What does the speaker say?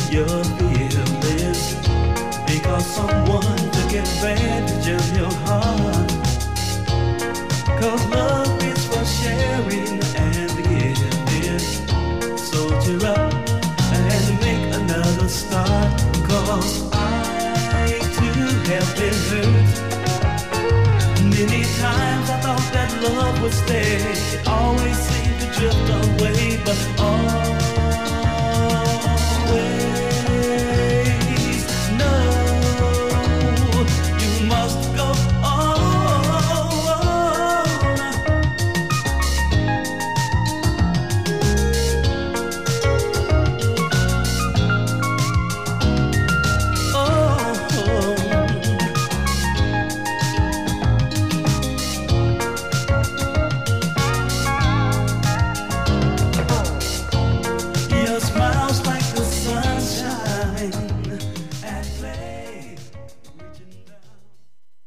your feelings because someone took advantage of your heart. 'Cause love is for sharing and giving. So cheer up and make another start. 'Cause I too have been hurt. Many times I thought that love would stay. It always seemed to drift away, but all